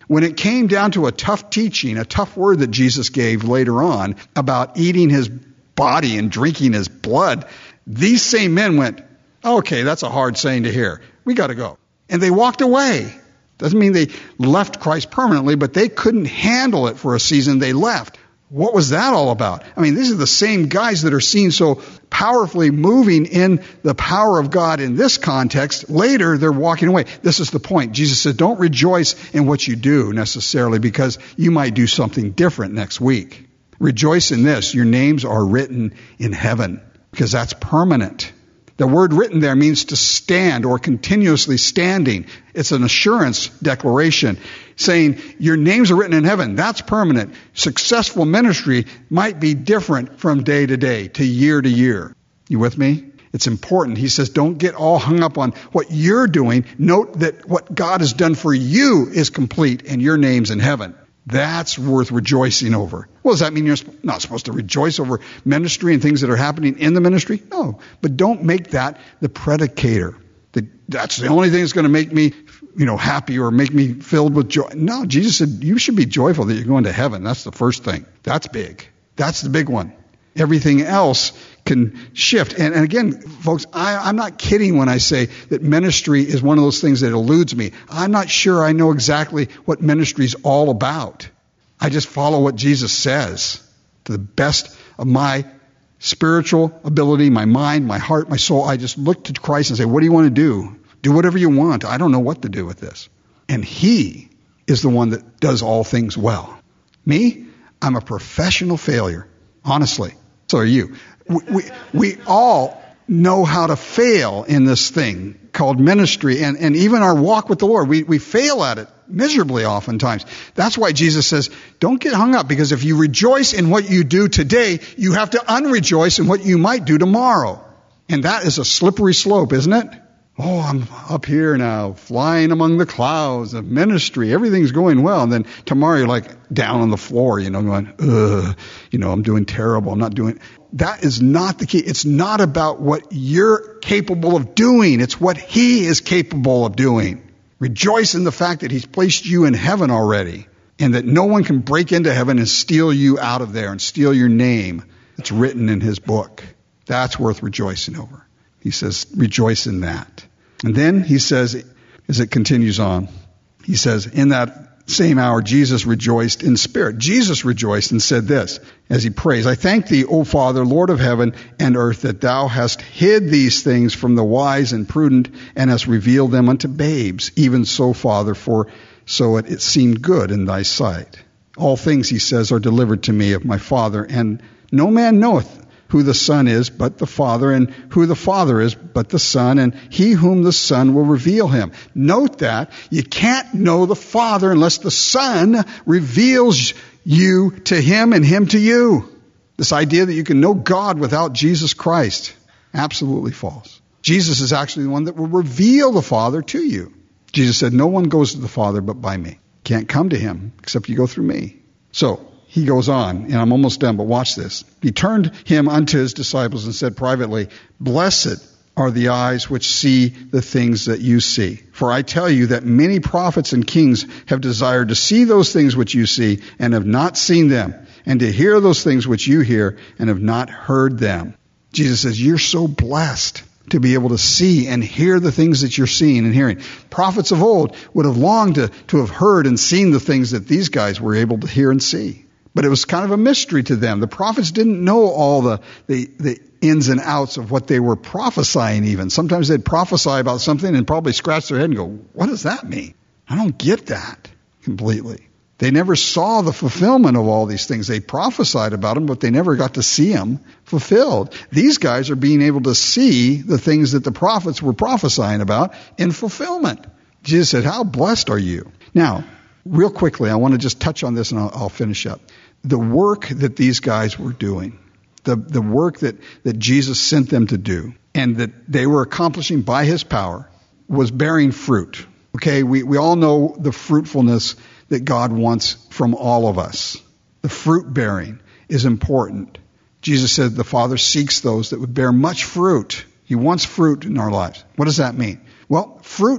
When it came down to a tough teaching, a tough word that Jesus gave later on about eating his body and drinking his blood, these same men went, okay, that's a hard saying to hear. We got to go. And they walked away. Doesn't mean they left Christ permanently, but they couldn't handle it for a season. They left. What was that all about? I mean, these are the same guys that are seen so powerfully moving in the power of God in this context. Later, they're walking away. This is the point. Jesus said, don't rejoice in what you do necessarily, because you might do something different next week. Rejoice in this. Your names are written in heaven, because that's permanent. The word written there means to stand or continuously standing. It's an assurance declaration saying your names are written in heaven. That's permanent. Successful ministry might be different from day to day, to year. You with me? It's important. He says, don't get all hung up on what you're doing. Note that what God has done for you is complete and your name's in heaven. That's worth rejoicing over. Well, does that mean you're not supposed to rejoice over ministry and things that are happening in the ministry? No, but don't make that the predicator. That's the only thing that's going to make me, happy or make me filled with joy. No, Jesus said you should be joyful that you're going to heaven. That's the first thing. That's big. That's the big one. Everything else can shift. And again, folks, I'm not kidding when I say that ministry is one of those things that eludes me. I'm not sure I know exactly what ministry is all about. I just follow what Jesus says to the best of my spiritual ability, my mind, my heart, my soul. I just look to Christ and say, what do you want to do? Do whatever you want. I don't know what to do with this. And he is the one that does all things well. Me, I'm a professional failure, honestly. So are you. We all know how to fail in this thing called ministry, and even our walk with the Lord. We fail at it miserably oftentimes. That's why Jesus says, don't get hung up, because if you rejoice in what you do today, you have to unrejoice in what you might do tomorrow. And that is a slippery slope, isn't it? Oh, I'm up here now, flying among the clouds of ministry. Everything's going well. And then tomorrow you're like down on the floor, going, I'm doing terrible. I'm not doing. That is not the key. It's not about what you're capable of doing. It's what he is capable of doing. Rejoice in the fact that he's placed you in heaven already, and that no one can break into heaven and steal you out of there and steal your name. It's written in his book. That's worth rejoicing over. He says, rejoice in that. And then he says, as it continues on, he says, in that same hour, Jesus rejoiced in spirit. Jesus rejoiced and said this as he prays, I thank thee, O Father, Lord of heaven and earth, that thou hast hid these things from the wise and prudent and hast revealed them unto babes. Even so, Father, for so it seemed good in thy sight. All things, he says, are delivered to me of my Father, and no man knoweth who the Son is but the Father, and who the Father is but the Son, and he whom the Son will reveal him. Note that you can't know the Father unless the Son reveals you to him and him to you. This idea that you can know God without Jesus Christ, absolutely false. Jesus is actually the one that will reveal the Father to you. Jesus said, no one goes to the Father but by me. Can't come to him except you go through me. So, he goes on, and I'm almost done, but watch this. He turned him unto his disciples and said privately, blessed are the eyes which see the things that you see. For I tell you that many prophets and kings have desired to see those things which you see and have not seen them, and to hear those things which you hear and have not heard them. Jesus says, you're so blessed to be able to see and hear the things that you're seeing and hearing. Prophets of old would have longed to have heard and seen the things that these guys were able to hear and see. But it was kind of a mystery to them. The prophets didn't know all the ins and outs of what they were prophesying even. Sometimes they'd prophesy about something and probably scratch their head and go, what does that mean? I don't get that completely. They never saw the fulfillment of all these things. They prophesied about them, but they never got to see them fulfilled. These guys are being able to see the things that the prophets were prophesying about in fulfillment. Jesus said, how blessed are you? Now, real quickly, I want to just touch on this and I'll finish up. The work that these guys were doing, the work that Jesus sent them to do, and that they were accomplishing by his power, was bearing fruit. Okay, we all know the fruitfulness that God wants from all of us. The fruit bearing is important. Jesus said the Father seeks those that would bear much fruit. He wants fruit in our lives. What does that mean? Well, fruit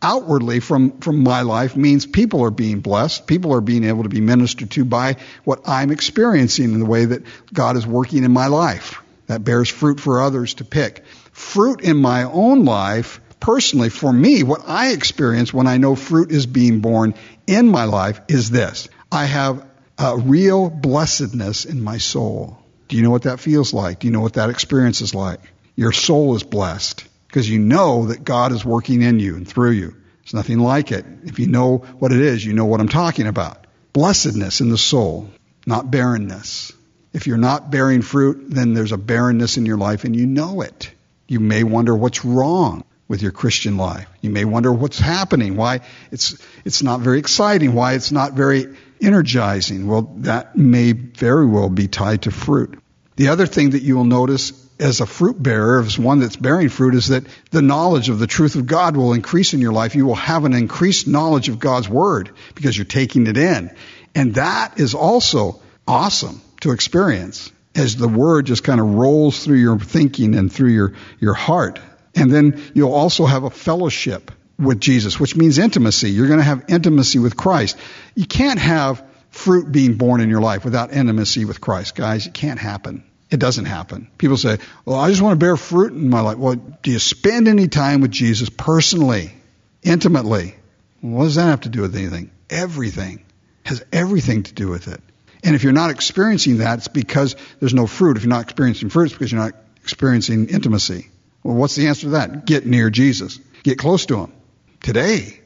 outwardly from my life means people are being blessed. People are being able to be ministered to by what I'm experiencing in the way that God is working in my life. That bears fruit for others to pick. Fruit in my own life, personally, for me, what I experience when I know fruit is being born in my life is this. I have a real blessedness in my soul. Do you know what that feels like? Do you know what that experience is like? Your soul is blessed because you know that God is working in you and through you. There's nothing like it. If you know what it is, you know what I'm talking about. Blessedness in the soul, not barrenness. If you're not bearing fruit, then there's a barrenness in your life and you know it. You may wonder what's wrong with your Christian life. You may wonder what's happening, why it's not very exciting, why it's not very energizing. Well, that may very well be tied to fruit. The other thing that you will notice as a fruit bearer, as one that's bearing fruit, is that the knowledge of the truth of God will increase in your life. You will have an increased knowledge of God's Word because you're taking it in. And that is also awesome to experience as the Word just kind of rolls through your thinking and through your heart. And then you'll also have a fellowship with Jesus, which means intimacy. You're going to have intimacy with Christ. You can't have fruit being born in your life without intimacy with Christ, guys. It can't happen. It doesn't happen. People say, well, I just want to bear fruit in my life. Well, do you spend any time with Jesus personally, intimately? What does that have to do with anything? Everything. Has everything to do with it. And if you're not experiencing that, it's because there's no fruit. If you're not experiencing fruit, it's because you're not experiencing intimacy. Well, what's the answer to that? Get near Jesus. Get close to Him. Today,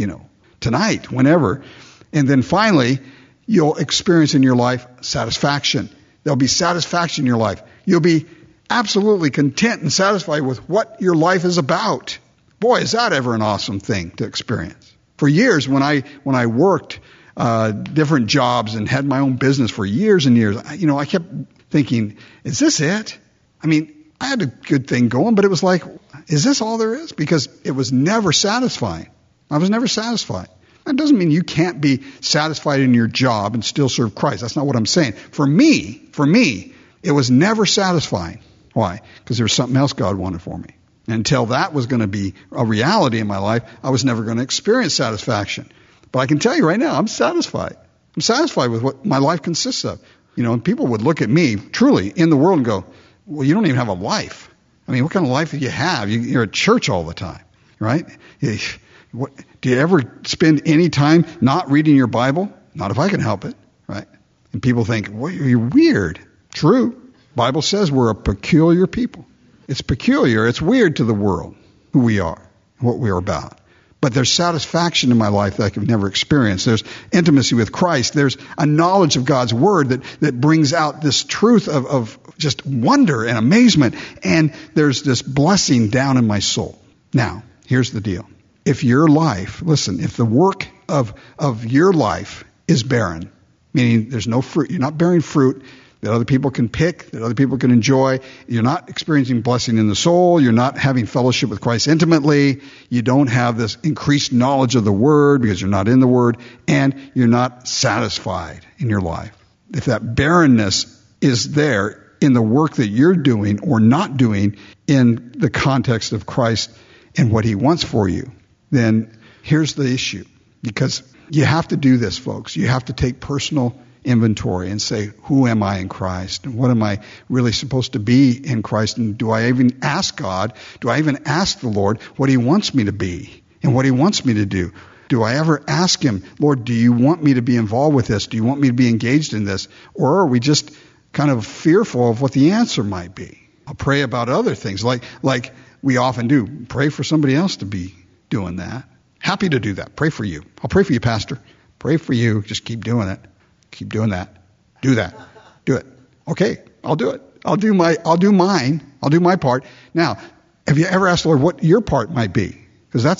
tonight, whenever. And then finally, you'll experience in your life satisfaction. There'll be satisfaction in your life. You'll be absolutely content and satisfied with what your life is about. Boy, is that ever an awesome thing to experience. For years, when I worked different jobs and had my own business for years and years, I kept thinking, is this it? I mean, I had a good thing going, but it was like, is this all there is? Because it was never satisfying. I was never satisfied. That doesn't mean you can't be satisfied in your job and still serve Christ. That's not what I'm saying. For me, it was never satisfying. Why? Because there was something else God wanted for me. And until that was going to be a reality in my life, I was never going to experience satisfaction. But I can tell you right now, I'm satisfied. I'm satisfied with what my life consists of. And people would look at me, truly, in the world and go, well, you don't even have a life. I mean, what kind of life do you have? You're at church all the time, right? Do you ever spend any time not reading your Bible? Not if I can help it, right? And people think, well, you're weird. True. Bible says we're a peculiar people. It's peculiar. It's weird to the world, who we are, what we're about. But there's satisfaction in my life that I could never experience. There's intimacy with Christ. There's a knowledge of God's Word that brings out this truth of just wonder and amazement. And there's this blessing down in my soul. Now, here's the deal. If your life, listen, if the work of your life is barren, meaning there's no fruit, you're not bearing fruit that other people can pick, that other people can enjoy, you're not experiencing blessing in the soul, you're not having fellowship with Christ intimately, you don't have this increased knowledge of the Word because you're not in the Word, and you're not satisfied in your life. If that barrenness is there in the work that you're doing or not doing in the context of Christ and what He wants for you, then here's the issue. Because you have to do this, folks. You have to take personal inventory and say, who am I in Christ? And what am I really supposed to be in Christ? And do I even ask God? Do I even ask the Lord what He wants me to be and what He wants me to do? Do I ever ask Him, Lord, do you want me to be involved with this? Do you want me to be engaged in this? Or are we just kind of fearful of what the answer might be? I'll pray about other things like we often do. Pray for somebody else to be doing that. Happy to do that. Pray for you. I'll pray for you, Pastor. Pray for you. Just keep doing it. Keep doing that. Do that. Do it. Okay, I'll do it. I'll do mine. I'll do my part. Now, have you ever asked the Lord what your part might be? Because that's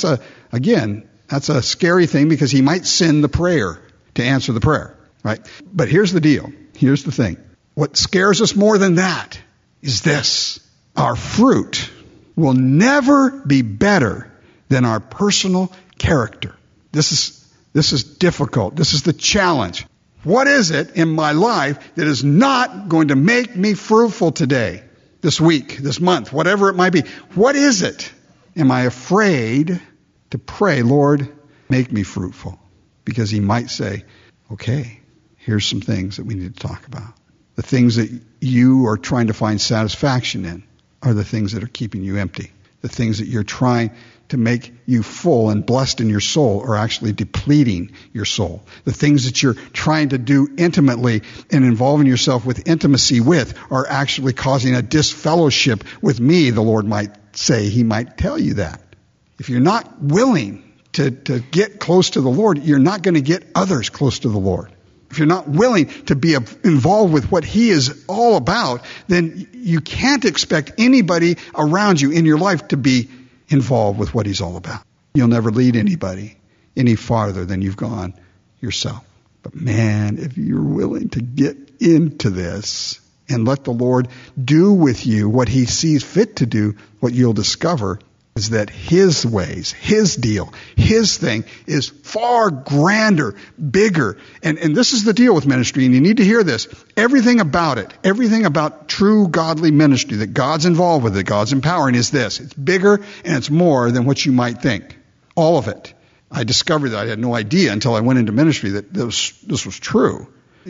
a scary thing because He might send the prayer to answer the prayer, right? But here's the deal. Here's the thing. What scares us more than that is this. Our fruit will never be better than our personal character. This is difficult. This is the challenge. What is it in my life that is not going to make me fruitful today, this week, this month, whatever it might be? What is it? Am I afraid to pray, Lord, make me fruitful. Because he might say, okay, here's some things that we need to talk about. The things that you are trying to find satisfaction in are the things that are keeping you empty. The things that you're trying to make you full and blessed in your soul are actually depleting your soul. The things that you're trying to do intimately and involving yourself with intimacy with are actually causing a disfellowship with me, the Lord might say. He might tell you that. If you're not willing to get close to the Lord, you're not going to get others close to the Lord. If you're not willing to be involved with what he is all about, then you can't expect anybody around you in your life to be involved with what he's all about. You'll never lead anybody any farther than you've gone yourself. But man, if you're willing to get into this and let the Lord do with you what he sees fit to do, what you'll discover is that his ways, his deal, his thing is far grander, bigger. And this is the deal with ministry, and you need to hear this. Everything about it, everything about true godly ministry that God's involved with, that God's empowering is this. It's bigger and it's more than what you might think. All of it. I discovered that I had no idea until I went into ministry that this was true.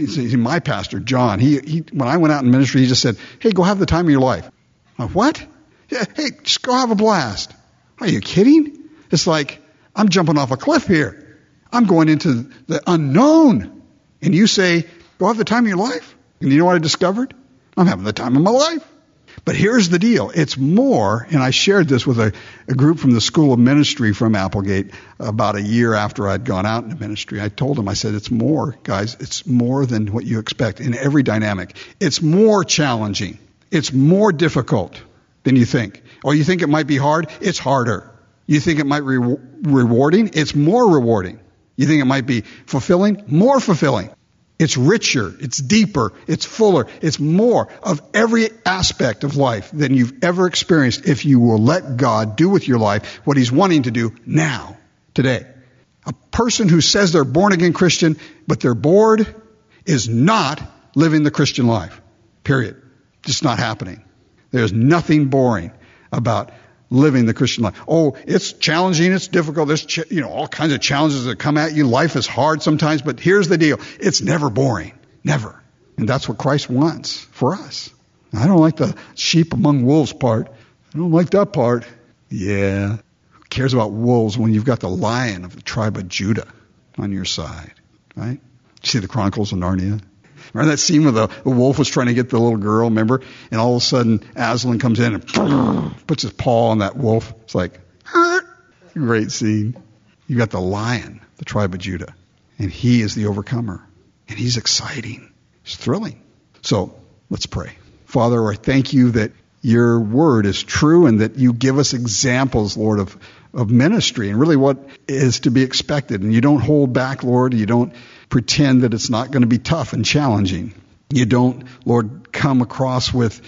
My pastor, John, he when I went out in ministry, he just said, hey, go have the time of your life. I'm like, what? Yeah, hey, just go have a blast. Are you kidding? It's like, I'm jumping off a cliff here. I'm going into the unknown. And you say, go have the time of your life? And you know what I discovered? I'm having the time of my life. But here's the deal. It's more, and I shared this with a group from the School of Ministry from Applegate about a year after I'd gone out into ministry. I told them, I said, it's more, guys. It's more than what you expect in every dynamic. It's more challenging. It's more difficult than you think. Or you think it might be hard? It's harder. You think it might be rewarding? It's more rewarding. You think it might be fulfilling? More fulfilling. It's richer. It's deeper. It's fuller. It's more of every aspect of life than you've ever experienced if you will let God do with your life what he's wanting to do now, today. A person who says they're born again Christian, but they're bored, is not living the Christian life. Period. Just not happening. There's nothing boring about living the Christian life. Oh, it's challenging, it's difficult. There's all kinds of challenges that come at you. Life is hard sometimes, but here's the deal. It's never boring. Never. And that's what Christ wants for us. I don't like the sheep among wolves part. I don't like that part. Yeah. Who cares about wolves when you've got the lion of the tribe of Judah on your side, right? You see the Chronicles of Narnia? Remember that scene where the wolf was trying to get the little girl, remember? And all of a sudden, Aslan comes in and puts his paw on that wolf. It's like, great scene. You got the lion, the tribe of Judah. And he is the overcomer. And he's exciting. It's thrilling. So, let's pray. Father, I thank you that your word is true and that you give us examples, Lord, of ministry and really what is to be expected. And you don't hold back, Lord. You don't pretend that it's not going to be tough and challenging. You don't, Lord, come across with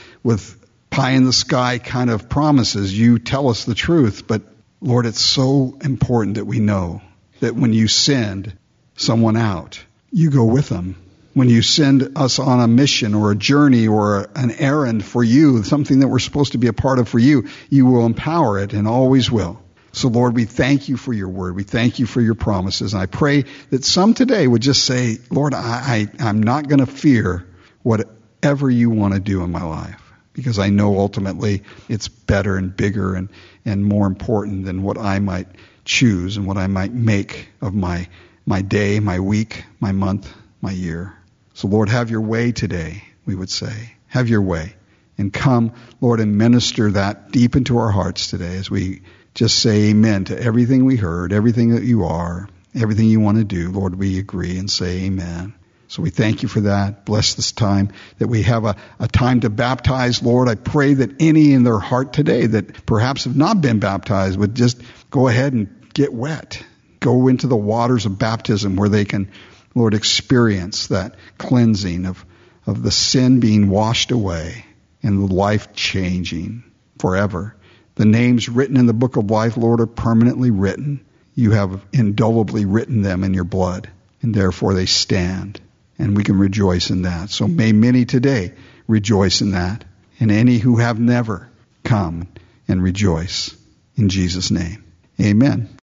pie in the sky kind of promises. You tell us the truth. But, Lord, it's so important that we know that when you send someone out, you go with them. When you send us on a mission or a journey or an errand for you, something that we're supposed to be a part of for you, you will empower it and always will. So, Lord, we thank you for your word. We thank you for your promises. And I pray that some today would just say, Lord, I'm not going to fear whatever you want to do in my life, because I know ultimately it's better and bigger and more important than what I might choose and what I might make of my day, my week, my month, my year. So, Lord, have your way today, we would say. Have your way. And come, Lord, and minister that deep into our hearts today as we just say amen to everything we heard, everything that you are, everything you want to do. Lord, we agree and say amen. So we thank you for that. Bless this time that we have a time to baptize. Lord, I pray that any in their heart today that perhaps have not been baptized would just go ahead and get wet. Go into the waters of baptism where they can, Lord, experience that cleansing of the sin being washed away and the life changing forever. The names written in the book of life, Lord, are permanently written. You have indelibly written them in your blood, and therefore they stand, and we can rejoice in that. So may many today rejoice in that, and any who have never come and rejoice in Jesus' name. Amen.